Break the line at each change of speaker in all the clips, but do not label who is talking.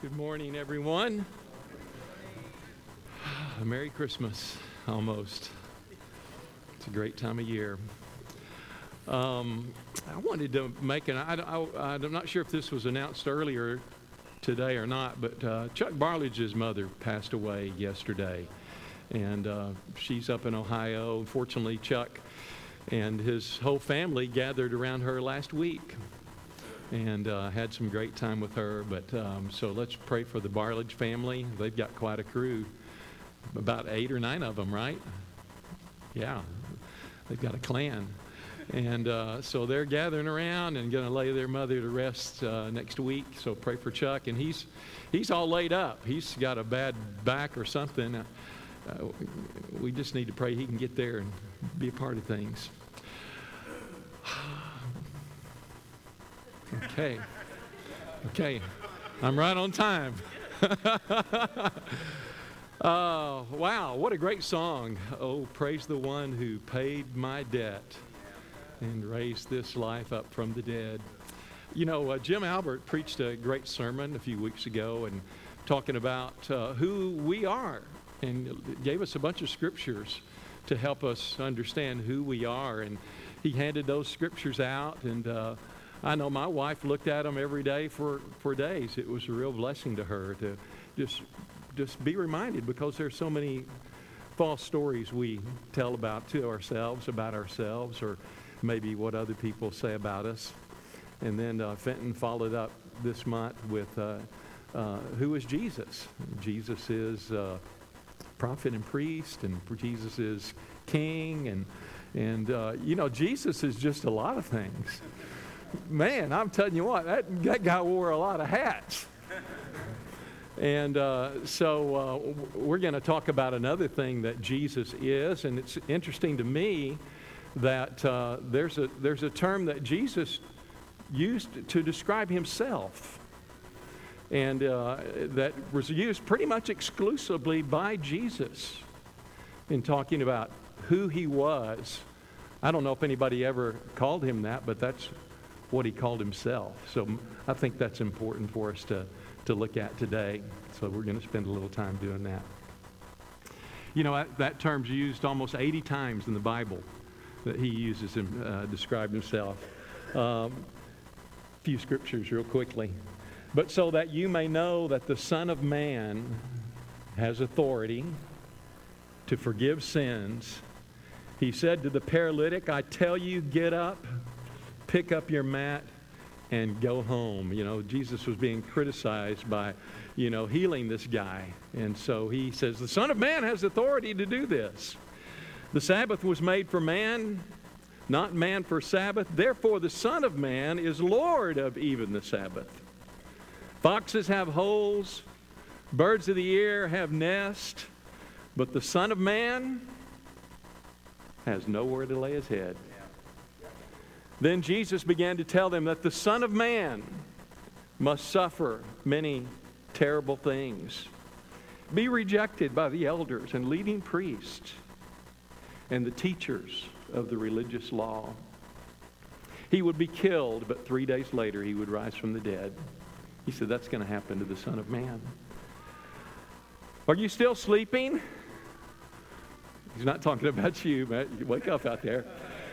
Good morning, everyone. Merry Christmas, almost. It's a great time of year. I wanted to make I'm not sure if this was announced earlier today or not, but Chuck Barlage's mother passed away yesterday, and she's up in Ohio. Unfortunately, Chuck and his whole family gathered around her last week and had some great time with her. But so let's pray for the Barlage family. They've got quite a crew, about 8 or 9 of them, right? Yeah, they've got a clan. And so they're gathering around and going to lay their mother to rest next week. So pray for Chuck. And he's all laid up. He's got a bad back or something. We just need to pray he can get there and be a part of things. Okay. I'm right on time. Wow, what a great song. Oh, praise the one who paid my debt and raised this life up from the dead. You know, Jim Albert preached a great sermon a few weeks ago and talking about who we are, and gave us a bunch of scriptures to help us understand who we are. And he handed those scriptures out, and I know my wife looked at them every day for days. It was a real blessing to her to just be reminded, because there's so many false stories we tell about ourselves, or maybe what other people say about us. And then Fenton followed up this month with who is Jesus? Jesus is prophet and priest, and Jesus is king, and you know, Jesus is just a lot of things. Man, I'm telling you what, that guy wore a lot of hats. And so we're going to talk about another thing that Jesus is, and it's interesting to me that there's a term that Jesus used to describe himself, and that was used pretty much exclusively by Jesus in talking about who he was. I don't know if anybody ever called him that, but that's what he called himself. So I think that's important for us to look at today. So we're going to spend a little time doing that. You know, that term's used almost 80 times in the Bible that he uses to describe himself. Few scriptures real quickly. But so that you may know that the Son of Man has authority to forgive sins, he said to the paralytic, I tell you, get up, pick up your mat, and go home. You know, Jesus was being criticized by, healing this guy. And so he says, the Son of Man has authority to do this. The Sabbath was made for man, not man for Sabbath. Therefore, the Son of Man is Lord of even the Sabbath. Foxes have holes, birds of the air have nests, but the Son of Man has nowhere to lay his head. Then Jesus began to tell them that the Son of Man must suffer many terrible things, be rejected by the elders and leading priests and the teachers of the religious law. He would be killed, but 3 days later he would rise from the dead. He said that's going to happen to the Son of Man. Are you still sleeping? He's not talking about you, man. You wake up out there.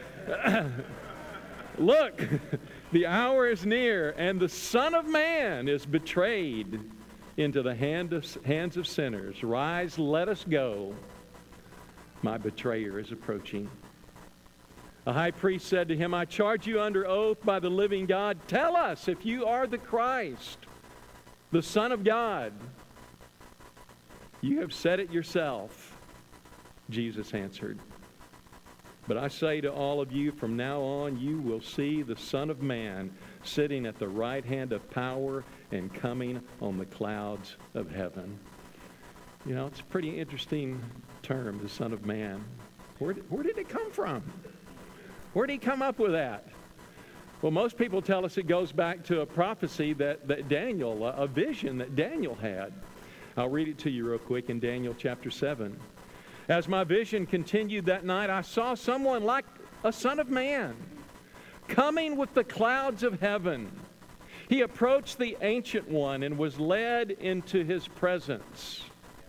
Look, the hour is near, and the Son of Man is betrayed into the hands of sinners. Rise, let us go. My betrayer is approaching. The high priest said to him, I charge you under oath by the living God, tell us if you are the Christ, the Son of God. You have said it yourself, Jesus answered. But I say to all of you, from now on you will see the Son of Man sitting at the right hand of power and coming on the clouds of heaven. You know, it's a pretty interesting term, the Son of Man. Where did it come from? Where did he come up with that? Well, most people tell us it goes back to a prophecy that Daniel, a vision that Daniel had. I'll read it to you real quick in Daniel chapter 7. As my vision continued that night, I saw someone like a son of man coming with the clouds of heaven. He approached the Ancient One and was led into His presence.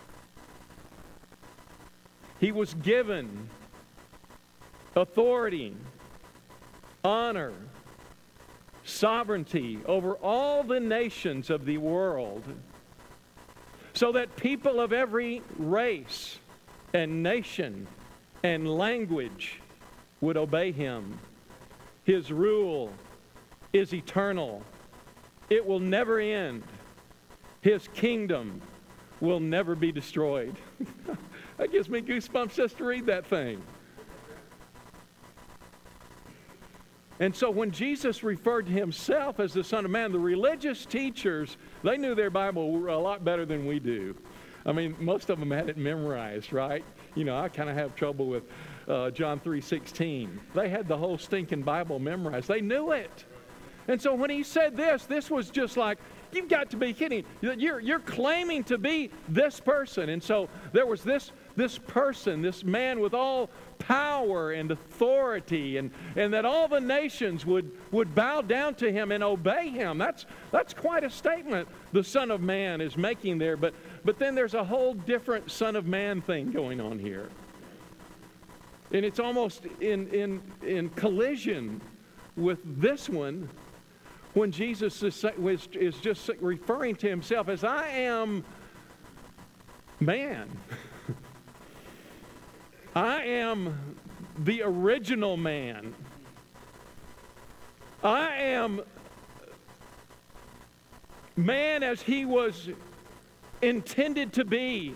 He was given authority, honor, sovereignty over all the nations of the world, so that people of every race and nation and language would obey Him. His rule is eternal. It will never end. His kingdom will never be destroyed. That gives me goosebumps just to read that thing. And so when Jesus referred to Himself as the Son of Man, the religious teachers, they knew their Bible a lot better than we do. I mean, most of them had it memorized, right? You know, I kind of have trouble with John 3:16. They had the whole stinking Bible memorized. They knew it. And so when He said this was just like, you've got to be kidding. You're claiming to be this person. And so there was this person, this man with all power and authority, and that all the nations would bow down to Him and obey Him. That's quite a statement the Son of Man is making there. But then there's a whole different Son of Man thing going on here. And it's almost in collision with this one, when Jesus is just referring to Himself as, I am man. I am the original man. I am man as He was intended to be.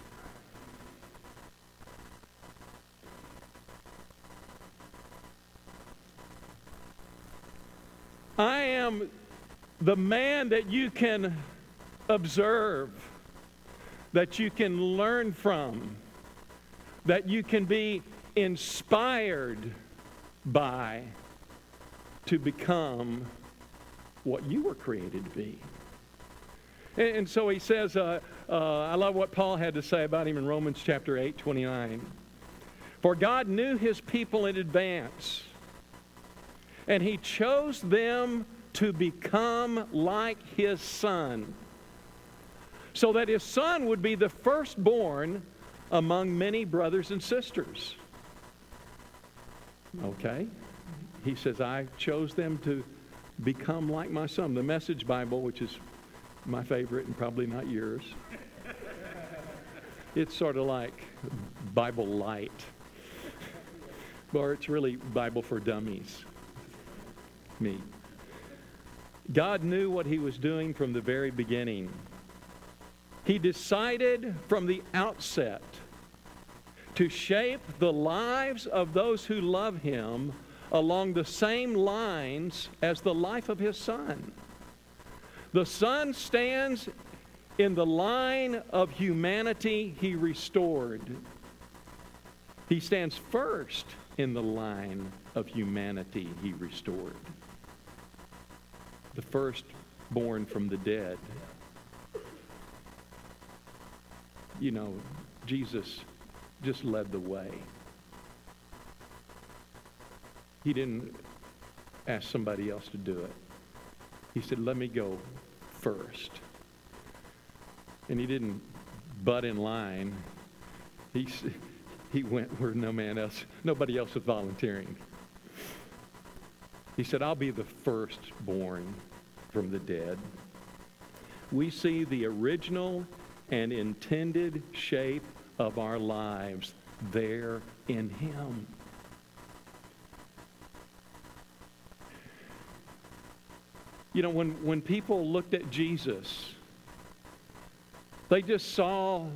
I am the man that you can observe, that you can learn from, that you can be inspired by to become what you were created to be. And so he says, I love what Paul had to say about him in Romans chapter 8:29. For God knew His people in advance, and He chose them to become like His Son, so that His Son would be the firstborn among many brothers and sisters. Okay? He says, I chose them to become like my Son. The Message Bible, which is my favorite and probably not yours, it's sort of like Bible Light. Or it's really Bible for Dummies. Me. God knew what He was doing from the very beginning. He decided from the outset to shape the lives of those who love Him along the same lines as the life of His Son. The Son stands in the line of humanity He restored. He stands first in the line of humanity He restored. The firstborn from the dead. You know, Jesus just led the way. He didn't ask somebody else to do it. He said, let me go first. And He didn't butt in line. He went where nobody else was volunteering. He said, I'll be the firstborn from the dead. We see the original and intended shape of our lives there in Him. You know, when people looked at Jesus, they just saw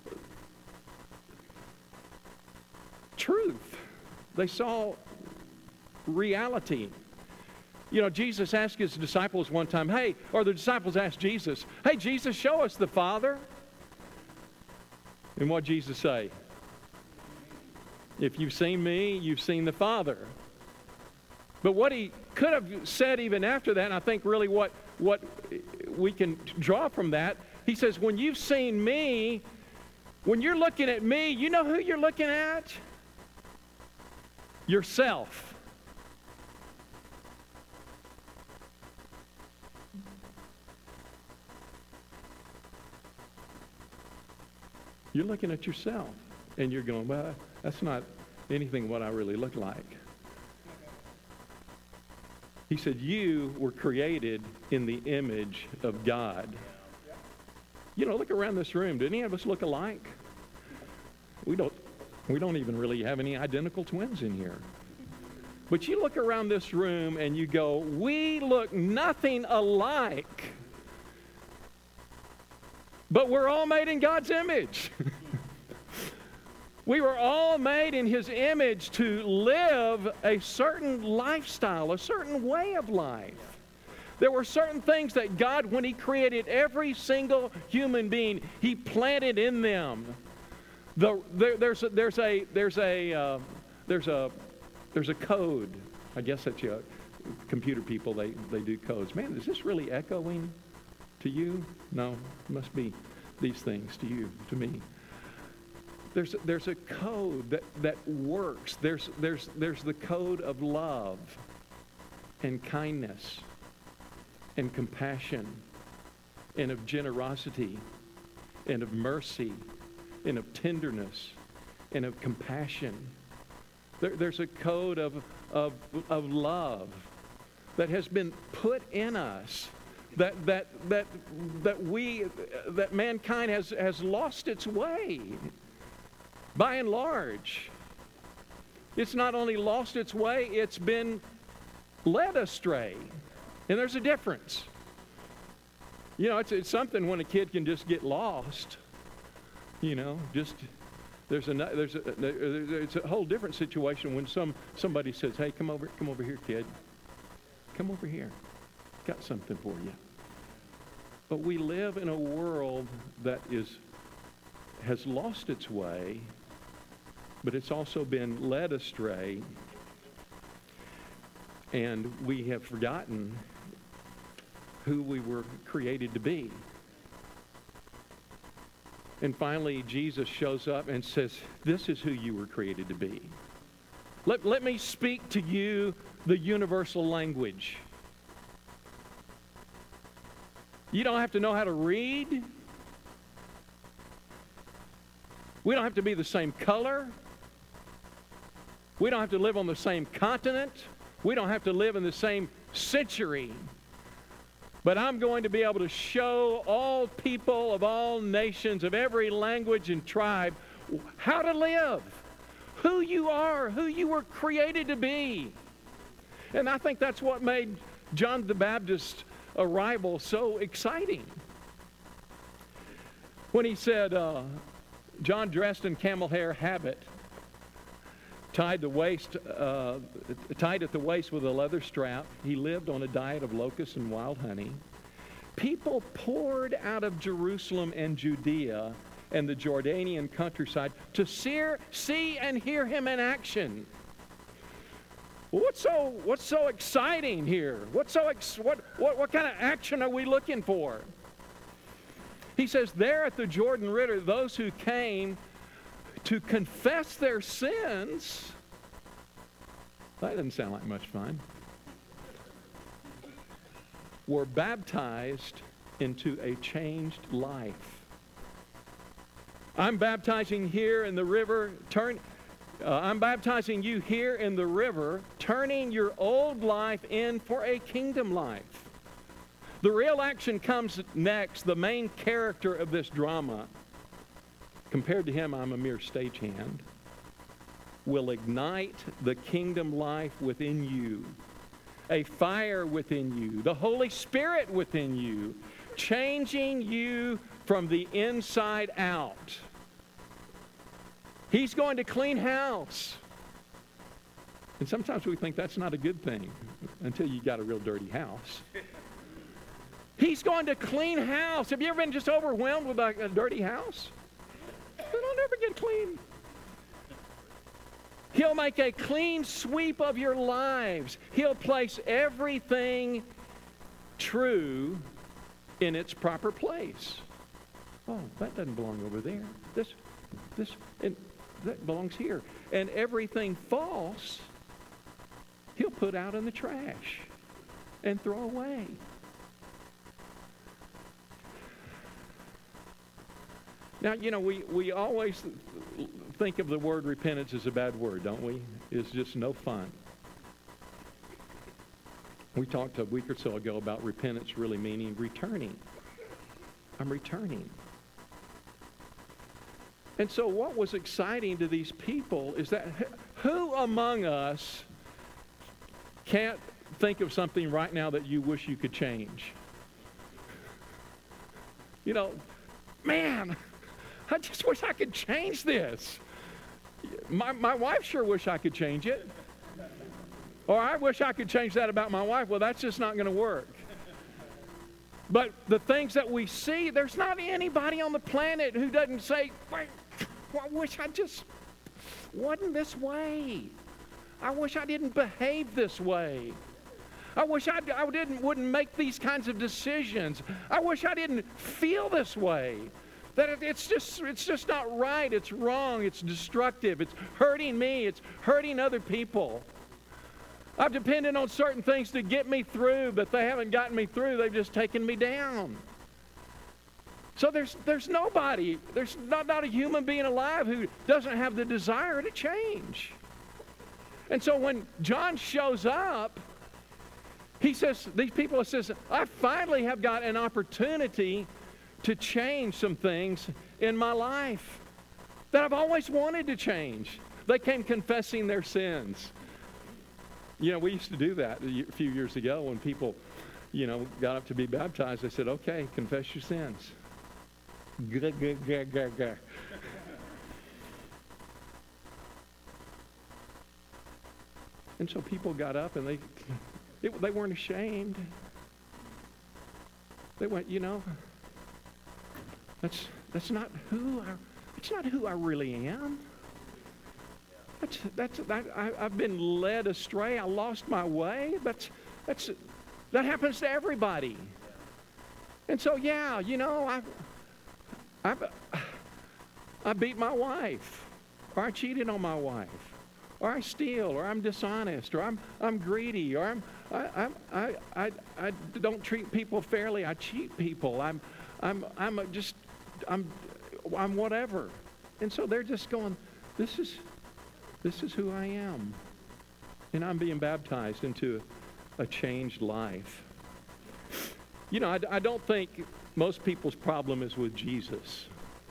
truth. They saw reality. You know, Jesus asked His disciples one time, the disciples asked Jesus, hey, Jesus, show us the Father. And what did Jesus say? If you've seen me, you've seen the Father. But what He could have said even after that, and I think really what we can draw from that, He says, when you've seen me, when you're looking at me, you know who you're looking at? Yourself. You're looking at yourself, and you're going, well, that's not anything what I really look like. He said, you were created in the image of God. You know, look around this room. Do any of us look alike? We don't even really have any identical twins in here. But you look around this room and you go, we look nothing alike. But we're all made in God's image. We were all made in His image to live a certain lifestyle, a certain way of life. There were certain things that God, when He created every single human being, He planted in them. There's a code. I guess that's computer people. They do codes. Man, is this really echoing to you? No, it must be these things to you, to me. There's a code that works. There's the code of love and kindness and compassion and of generosity and of mercy and of tenderness and of compassion. There's a code of love that has been put in us that mankind has lost its way. By and large, it's not only lost its way, it's been led astray. And there's a difference. You know, it's something when a kid can just get lost. You know, just it's a whole different situation when somebody says, "Hey, come over here, kid. Come over here. Got something for you." But we live in a world that has lost its way, but it's also been led astray, and we have forgotten who we were created to be. And finally, Jesus shows up and says, this is who you were created to be. Let me speak to you the universal language. You don't have to know how to read. We don't have to be the same color. We don't have to live on the same continent. We don't have to live in the same century. But I'm going to be able to show all people of all nations, of every language and tribe, how to live, who you are, who you were created to be. And I think that's what made John the Baptist's arrival so exciting. When he said, John dressed in camel hair habit, tied at the waist with a leather strap. He lived on a diet of locusts and wild honey. People poured out of Jerusalem and Judea and the Jordanian countryside to see and hear him in action. Well, what's so exciting here? What kind of action are we looking for? He says, there at the Jordan River, those who came to confess their sins. That doesn't sound like much fun. Were baptized into a changed life. I'm baptizing here in the river. I'm baptizing you here in the river, turning your old life in for a kingdom life. The real action comes next. The main character of this drama, compared to him, I'm a mere stagehand, will ignite the kingdom life within you, a fire within you, the Holy Spirit within you, changing you from the inside out. He's going to clean house. And sometimes we think that's not a good thing until you got a real dirty house. He's going to clean house. Have you ever been just overwhelmed with a dirty house? It'll never get clean. He'll make a clean sweep of your lives. He'll place everything true in its proper place. Oh, that doesn't belong over there. And that belongs here. And everything false, he'll put out in the trash and throw away. Now, we always think of the word repentance as a bad word, don't we? It's just no fun. We talked a week or so ago about repentance really meaning returning. I'm returning. And so what was exciting to these people is that who among us can't think of something right now that you wish you could change? Man, I just wish I could change this. My wife sure wish I could change it. Or I wish I could change that about my wife. Well, that's just not going to work. But the things that we see, there's not anybody on the planet who doesn't say, I wish I just wasn't this way. I wish I didn't behave this way. I wish I wouldn't make these kinds of decisions. I wish I didn't feel this way. That it's just not right. It's wrong. It's destructive. It's hurting me. It's hurting other people. I've depended on certain things to get me through, but they haven't gotten me through. They've just taken me down. So there's nobody, there's not a human being alive who doesn't have the desire to change. And so when John shows up, he says, these people says, I finally have got an opportunity to change some things in my life that I've always wanted to change. They came confessing their sins. We used to do that a few years ago when people, got up to be baptized. They said, okay, confess your sins. And so people got up and they weren't ashamed. They went, that's not who I really am. I've been led astray. I lost my way. That happens to everybody. And so, I beat my wife, or I cheated on my wife, or I steal, or I'm dishonest, or I'm greedy, or I don't treat people fairly. I cheat people. I'm whatever. And so they're just going, this is who I am. And I'm being baptized into a changed life. I don't think most people's problem is with Jesus.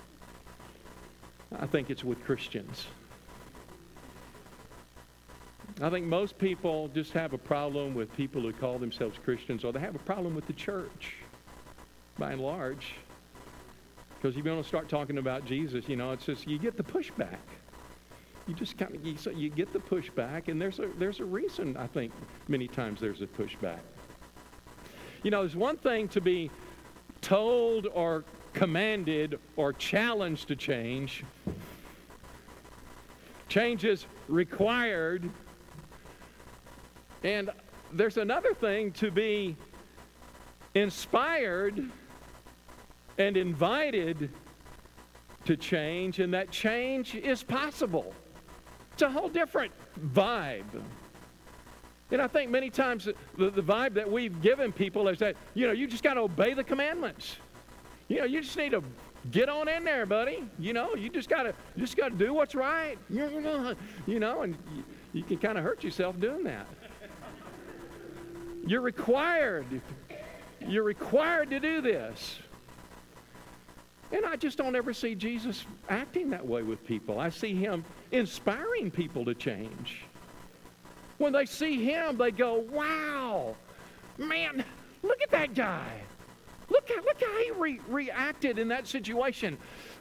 I think it's with Christians. I think most people just have a problem with people who call themselves Christians, or they have a problem with the church, by and large. Because if you want to start talking about Jesus, it's just you get the pushback. You just you get the pushback, and there's a reason. I think many times there's a pushback. There's one thing to be told or commanded or challenged to change. Change is required. And there's another thing to be inspired and invited to change, and that change is possible. It's a whole different vibe. And I think many times the vibe that we've given people is that, you just got to obey the commandments. You just need to get on in there, buddy. You just got to do what's right. And you can kind of hurt yourself doing that. You're required to do this. And I just don't ever see Jesus acting that way with people. I see him inspiring people to change. When they see him, they go, wow, man, look at that guy. Look how he reacted in that situation.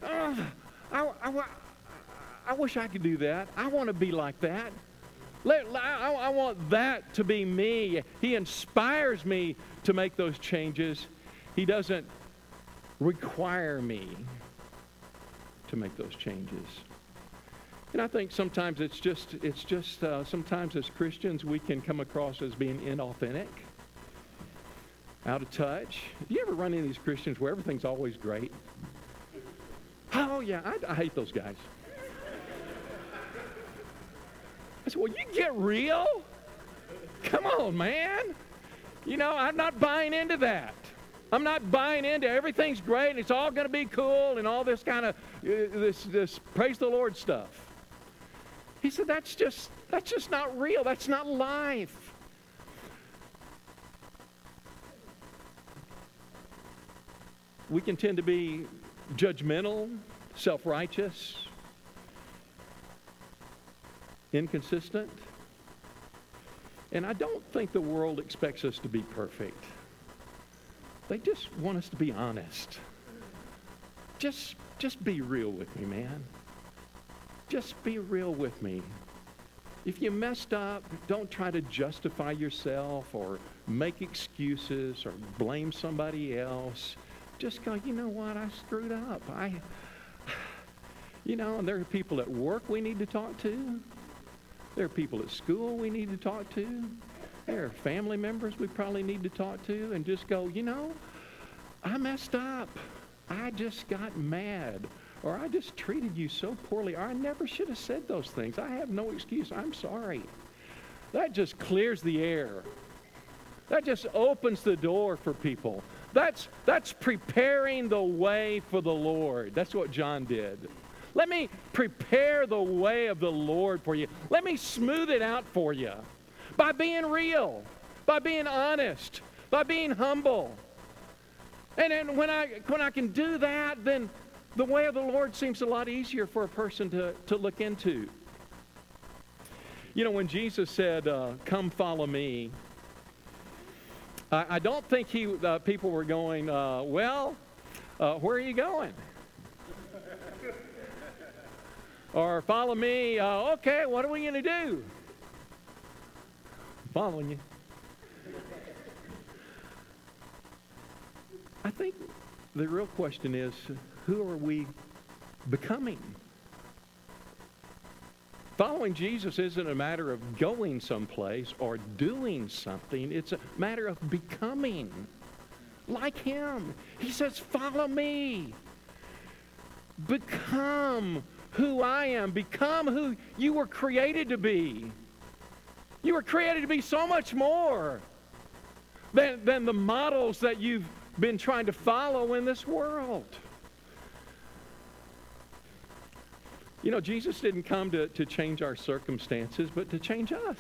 I wish I could do that. I want to be like that. I want that to be me. He inspires me to make those changes. He doesn't require me to make those changes. And I think sometimes it's just sometimes as Christians we can come across as being inauthentic, out of touch. Do you ever run into these Christians where everything's always great? Oh yeah, I hate those guys. I said, well, you get real? Come on, man. I'm not buying into that. I'm not buying into everything's great and it's all going to be cool and all this kind of this praise the Lord stuff. He said that's just not real. That's not life. We can tend to be judgmental, self-righteous, inconsistent. And I don't think the world expects us to be perfect. They just want us to be honest. Just be real with me, man. Just be real with me. If you messed up, don't try to justify yourself or make excuses or blame somebody else. Just go, you know what, I screwed up. And there are people at work we need to talk to. There are people at school we need to talk to. There are family members we probably need to talk to and just go, I messed up. I just got mad. Or I just treated you so poorly. Or I never should have said those things. I have no excuse. I'm sorry. That just clears the air. That just opens the door for people. That's preparing the way for the Lord. That's what John did. Let me prepare the way of the Lord for you. Let me smooth it out for you by being real, by being honest, by being humble. And then when I can do that, then the way of the Lord seems a lot easier for a person to look into. When Jesus said, come follow me, I don't think people were going, where are you going? Or follow me, okay, what are we going to do? Following you. I think the real question is, who are we becoming? Following Jesus isn't a matter of going someplace or doing something. It's a matter of becoming like Him. He says, follow me. Become who I am. Become who you were created to be. You were created to be so much more than the models that you've been trying to follow in this world. Jesus didn't come to change our circumstances, but to change us.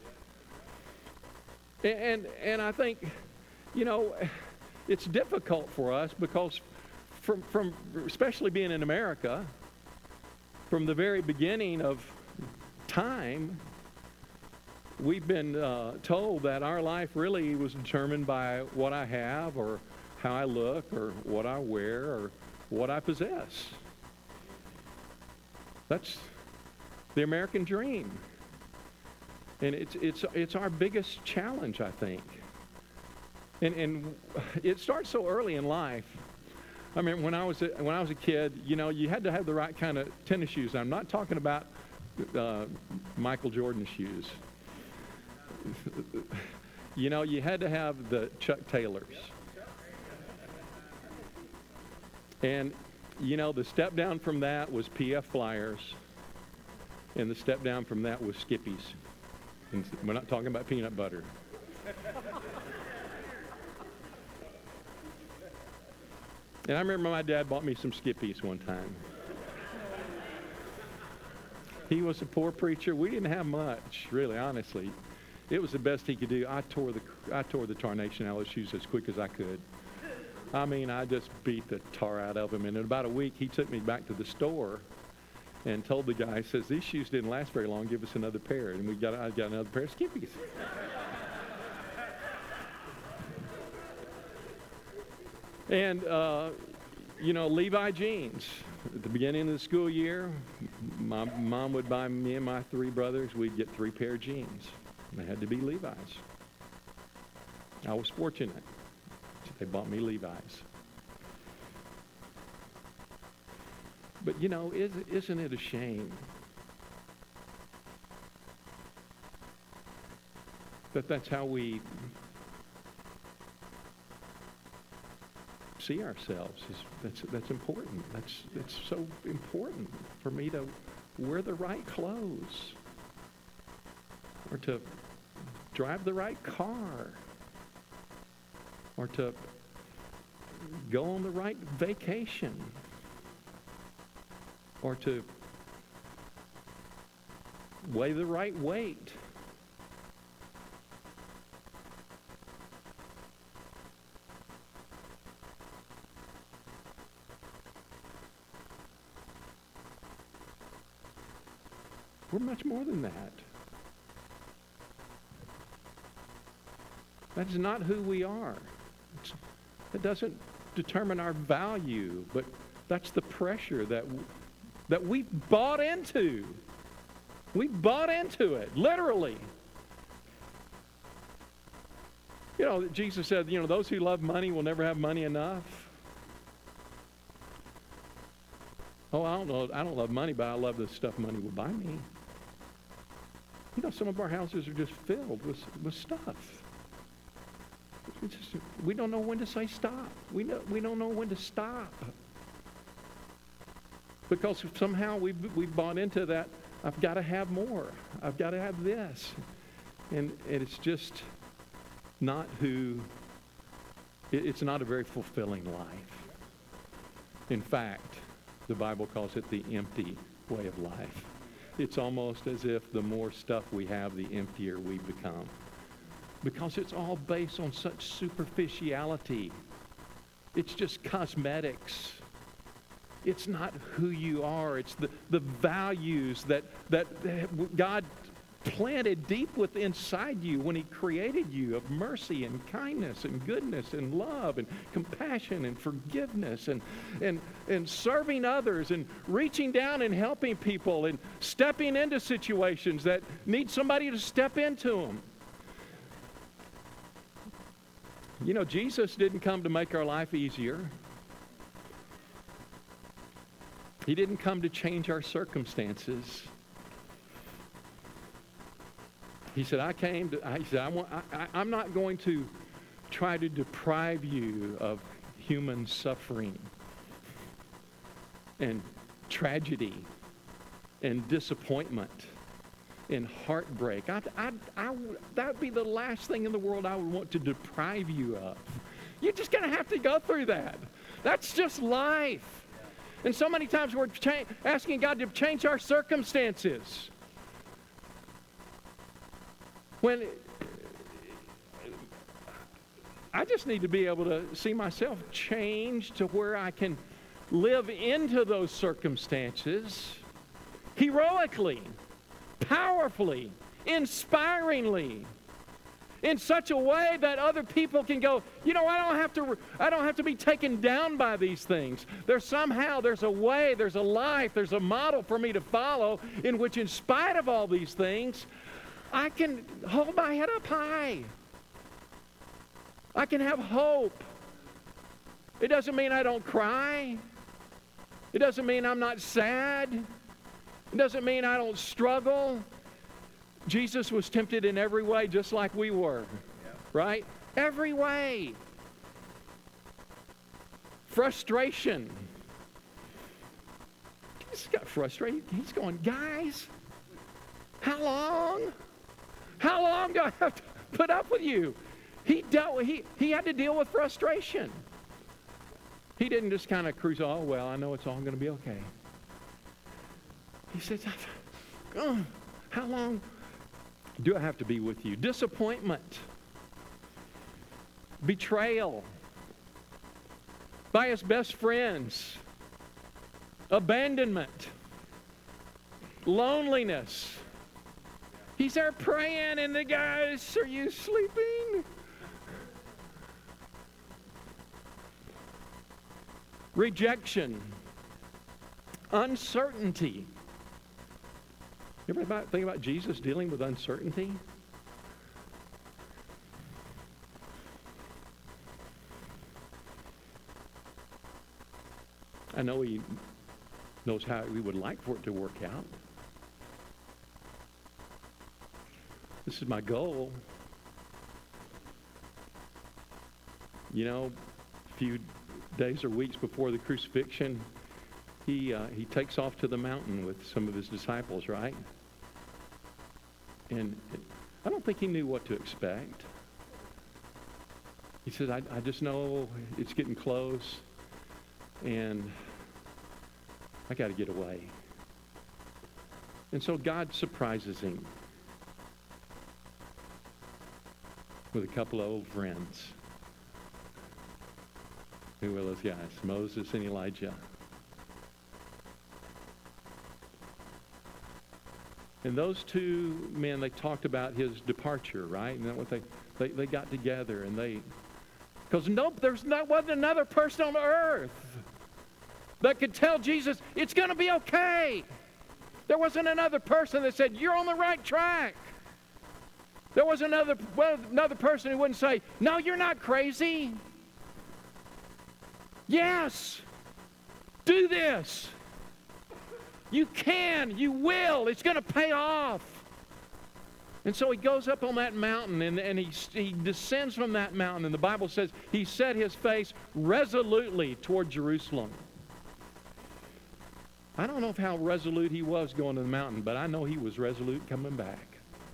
And I think, it's difficult for us because from especially being in America, from the very beginning of time, we've been told that our life really was determined by what I have or how I look or what I wear or what I possess. That's the American dream. And it's our biggest challenge, I think. And it starts so early in life. I mean, when I was a kid, you had to have the right kind of tennis shoes. I'm not talking about Michael Jordan shoes. You had to have the Chuck Taylors. And the step down from that was PF Flyers, and the step down from that was Skippies. And we're not talking about peanut butter. And I remember my dad bought me some Skippies one time. He was a poor preacher. We didn't have much, really, honestly. It was the best he could do. I tore the tarnation out of those shoes as quick as I could. I mean, I just beat the tar out of him. And in about a week, he took me back to the store and told the guy, he says, these shoes didn't last very long. Give us another pair. And I got another pair of Skippies. And, Levi jeans. At the beginning of the school year, my mom would buy me and my three brothers, we'd get 3 pair of jeans. And they had to be Levi's. I was fortunate. They bought me Levi's. But, isn't it a shame that that's how we see ourselves? That's important. It's so important for me to wear the right clothes or to drive the right car or to go on the right vacation or to weigh the right weight. We're much more than that. That is not who we are. It doesn't determine our value, but that's the pressure that we bought into. We bought into it, literally. You know, Jesus said, those who love money will never have money enough. Oh, I don't love money, but I love the stuff money will buy me. Some of our houses are just filled with stuff. We don't know when to say stop. We don't know when to stop. Because somehow we've bought into that, I've got to have more. I've got to have this. And it's just not it's not a very fulfilling life. In fact, the Bible calls it the empty way of life. It's almost as if the more stuff we have, the emptier we become. Because it's all based on such superficiality. It's just cosmetics. It's not who you are. It's the values that God planted deep within inside you when he created you, of mercy and kindness and goodness and love and compassion and forgiveness and serving others and reaching down and helping people and stepping into situations that need somebody to step into them. Jesus didn't come to make our life easier. He didn't come to change our circumstances. He said, I'm not going to try to deprive you of human suffering and tragedy and disappointment and heartbreak. That would be the last thing in the world I would want to deprive you of. You're just going to have to go through that. That's just life. And so many times we're asking God to change our circumstances. When I just need to be able to see myself change to where I can live into those circumstances heroically, powerfully, inspiringly, in such a way that other people can go, I don't have to be taken down by these things. There's a way, there's a life, there's a model for me to follow in which, in spite of all these things, I can hold my head up high. I can have hope. It doesn't mean I don't cry. It doesn't mean I'm not sad. It doesn't mean I don't struggle. Jesus was tempted in every way just like we were, right? Every way. Frustration. Jesus got frustrated. He's going, guys, how long? How long do I have to put up with you? He had to deal with frustration. He didn't just kind of cruise, oh, well, I know it's all going to be okay. He says, how long do I have to be with you? Disappointment. Betrayal. By his best friends. Abandonment. Loneliness. He's there praying, and the guys, are you sleeping? Rejection. Uncertainty. You ever think about Jesus dealing with uncertainty? I know he knows how we would like for it to work out. This is my goal. A few days or weeks before the crucifixion, he takes off to the mountain with some of his disciples, right? And I don't think he knew what to expect. He said, I just know it's getting close, and I got to get away. And so God surprises him with a couple of old friends. Who were those guys? Moses and Elijah. And those two men, they talked about his departure, right? And then what they got together, and because wasn't another person on earth that could tell Jesus, it's going to be okay. There wasn't another person that said, you're on the right track. There was another person who wouldn't say, no, you're not crazy. Yes, do this. You can, you will. It's going to pay off. And so he goes up on that mountain, and he descends from that mountain. And the Bible says he set his face resolutely toward Jerusalem. I don't know how resolute he was going to the mountain, but I know he was resolute coming back.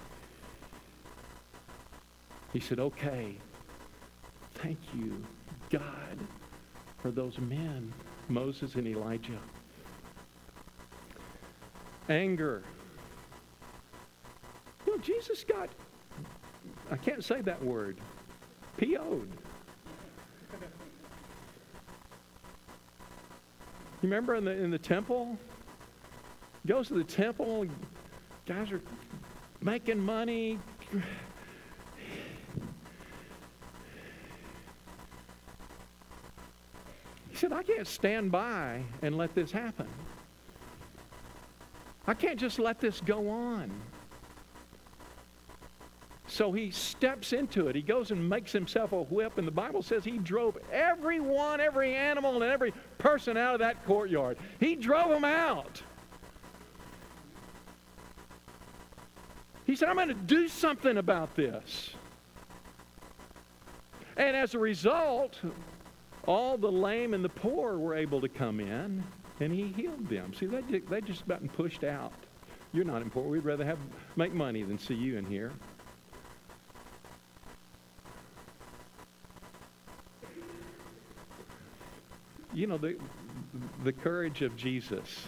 He said, okay, thank you, God, for those men, Moses and Elijah. Anger. You know, Jesus got, I can't say that word, PO'd. You remember in the temple? He goes to the temple, guys are making money. He said, I can't stand by and let this happen. I can't just let this go on. So he steps into it. He goes and makes himself a whip, and the Bible says he drove every animal, and every person out of that courtyard. He drove them out. He said, I'm going to do something about this. And as a result, all the lame and the poor were able to come in, and he healed them. See, they just about pushed out. You're not important. We'd rather make money than see you in here. You know, the courage of Jesus.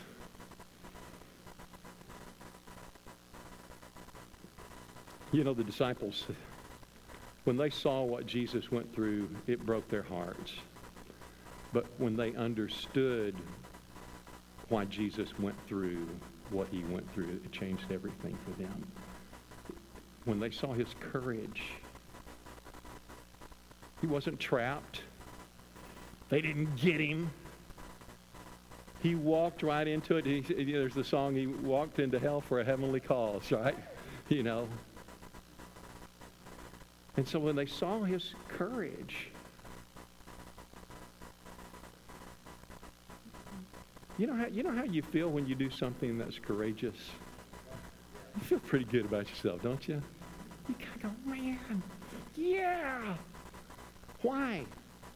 You know, the disciples, when they saw what Jesus went through, it broke their hearts. But when they understood why Jesus went through what he went through, it changed everything for them. When they saw his courage, he wasn't trapped. They didn't get him. He walked right into it. There's the song, he walked into hell for a heavenly cause, right? You know. And so when they saw his courage, you know how you feel when you do something that's courageous? You feel pretty good about yourself, don't you? You kind of go, man, yeah. Why?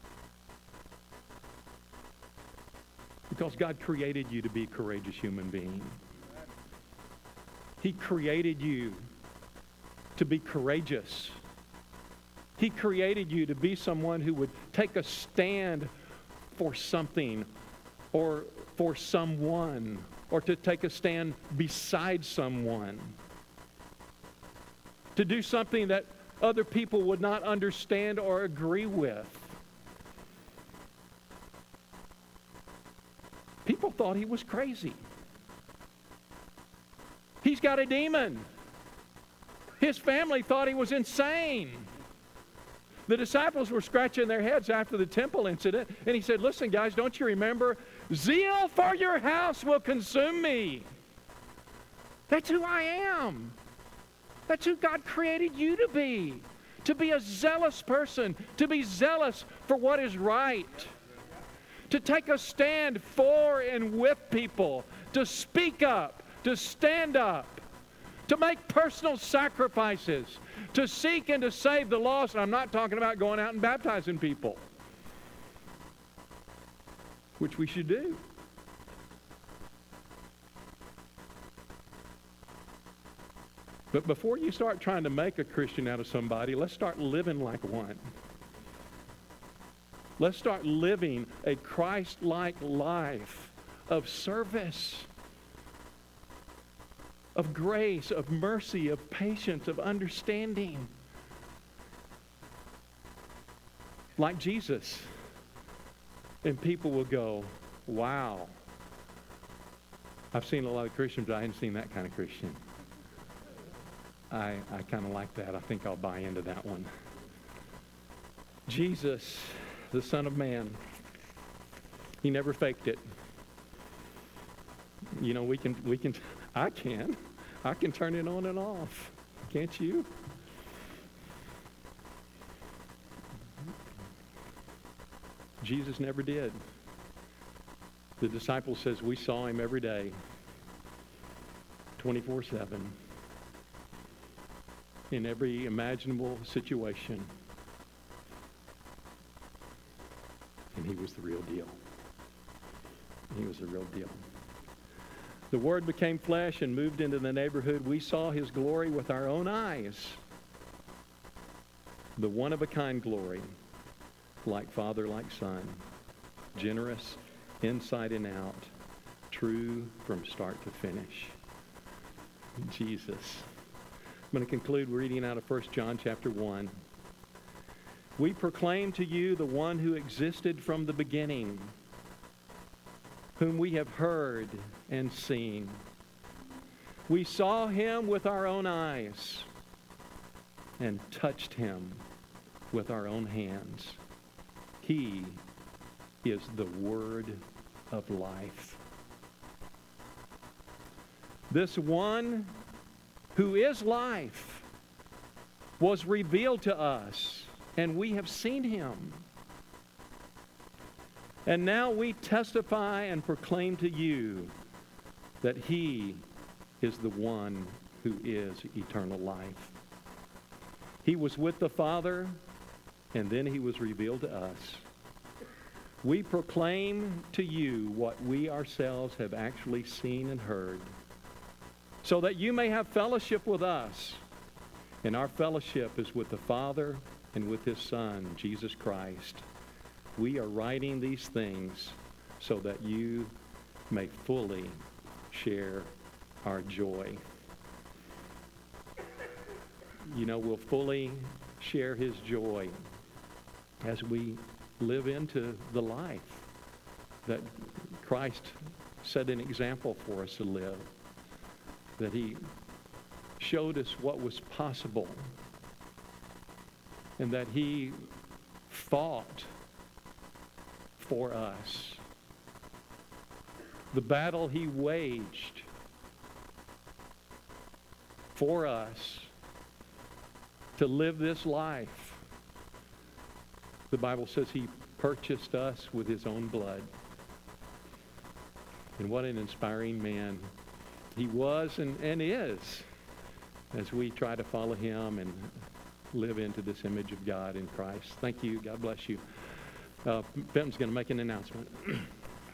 Because God created you to be a courageous human being. He created you to be courageous. He created you to be someone who would take a stand for something or for someone, or to take a stand beside someone. To do something that other people would not understand or agree with. People thought he was crazy. He's got a demon. His family thought he was insane. The disciples were scratching their heads after the temple incident, and he said, listen, guys, don't you remember? Zeal for your house will consume me. That's who I am. That's who God created you to be. To be a zealous person. To be zealous for what is right. To take a stand for and with people. To speak up. To stand up. To make personal sacrifices. To seek and to save the lost. And I'm not talking about going out and baptizing people, which we should do. But before you start trying to make a Christian out of somebody, let's start living like one. Let's start living a Christ-like life of service, of grace, of mercy, of patience, of understanding. Like Jesus. And people will go, wow. I've seen a lot of Christians, but I haven't seen that kind of Christian. I kind of like that. I think I'll buy into that one. Jesus, the Son of Man, he never faked it. You know, I can turn it on and off. Can't you? Jesus never did. The disciple says we saw him every day, 24/7, in every imaginable situation. And he was the real deal. He was the real deal. The Word became flesh and moved into the neighborhood. We saw his glory with our own eyes. The one-of-a-kind glory, like Father, like Son, generous inside and out, true from start to finish. Jesus. I'm going to conclude reading out of 1 John chapter 1. We proclaim to you the one who existed from the beginning, whom we have heard and seen. We saw him with our own eyes and touched him with our own hands. He is the Word of life. This one who is life was revealed to us, and we have seen him. And now we testify and proclaim to you that he is the one who is eternal life. He was with the Father, and then he was revealed to us. We proclaim to you what we ourselves have actually seen and heard, so that you may have fellowship with us. And our fellowship is with the Father and with his Son, Jesus Christ. We are writing these things so that you may fully share our joy. You know, we'll fully share his joy as we live into the life that Christ set an example for us to live, that he showed us what was possible, and that he fought for us. The battle he waged for us to live this life. The Bible says he purchased us with his own blood. And what an inspiring man he was and is as we try to follow him and live into this image of God in Christ. Thank you. God bless you. Benton's going to make an announcement.